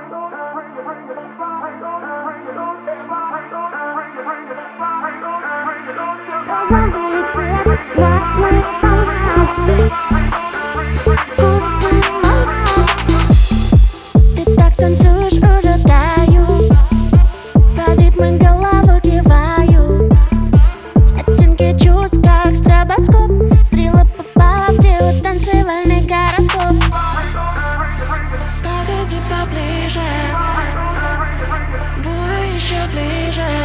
Ты так танцуешь, уже таю, под ритмом головы киваю. Оттенки чувств, как стробоскоп, стрела попала в тело, танцевальный гороскоп. Подойди поближе, будет еще ближе.